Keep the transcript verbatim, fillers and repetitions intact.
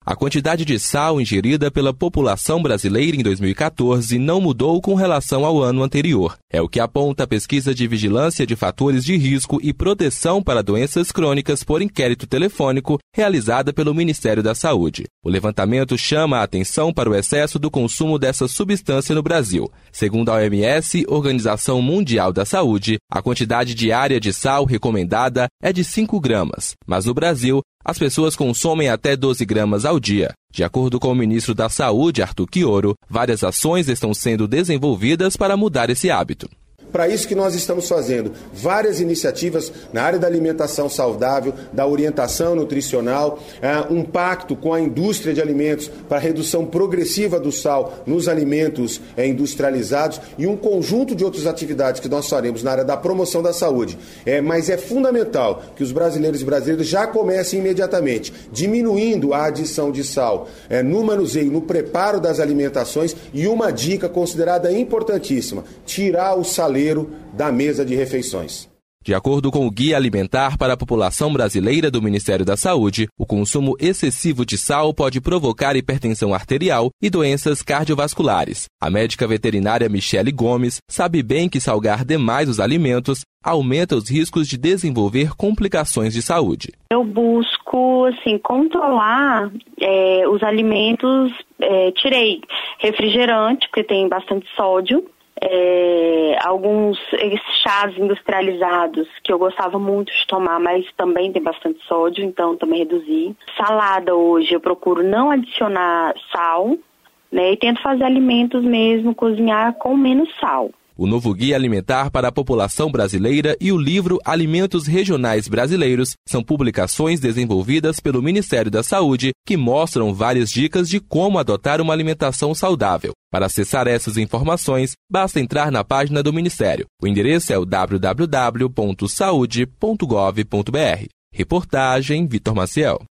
A quantidade de sal ingerida pela população brasileira em dois mil e quatorze não mudou com relação ao ano anterior. É o que aponta a pesquisa de vigilância de fatores de risco e proteção para doenças crônicas por inquérito telefônico realizada pelo Ministério da Saúde. O levantamento chama a atenção para o excesso do consumo dessa substância no Brasil. Segundo a O M S, Organização Mundial da Saúde, a quantidade diária de sal recomendada é de cinco gramas, mas no Brasil, as pessoas consomem até doze gramas ao dia. De acordo com o ministro da Saúde, Arthur Quioro, várias ações estão sendo desenvolvidas para mudar esse hábito. Para isso que nós estamos fazendo várias iniciativas na área da alimentação saudável, da orientação nutricional, um pacto com a indústria de alimentos para a redução progressiva do sal nos alimentos industrializados e um conjunto de outras atividades que nós faremos na área da promoção da saúde. É, mas é fundamental que os brasileiros e brasileiras já comecem imediatamente, diminuindo a adição de sal é, no manuseio, no preparo das alimentações e uma dica considerada importantíssima, tirar o saleiro da mesa de refeições. De acordo com o Guia Alimentar para a População Brasileira do Ministério da Saúde, o consumo excessivo de sal pode provocar hipertensão arterial e doenças cardiovasculares. A médica veterinária Michele Gomes sabe bem que salgar demais os alimentos aumenta os riscos de desenvolver complicações de saúde. Eu busco, assim, controlar é, os alimentos, é, tirei refrigerante, porque tem bastante sódio, É, alguns chás industrializados que eu gostava muito de tomar, mas também tem bastante sódio, então também reduzi. Salada hoje eu procuro não adicionar sal, né, e tento fazer alimentos mesmo, cozinhar com menos sal. O novo Guia Alimentar para a População Brasileira e o livro Alimentos Regionais Brasileiros são publicações desenvolvidas pelo Ministério da Saúde que mostram várias dicas de como adotar uma alimentação saudável. Para acessar essas informações, basta entrar na página do Ministério. O endereço é o w w w ponto saude ponto gov ponto b r. Reportagem Vitor Maciel.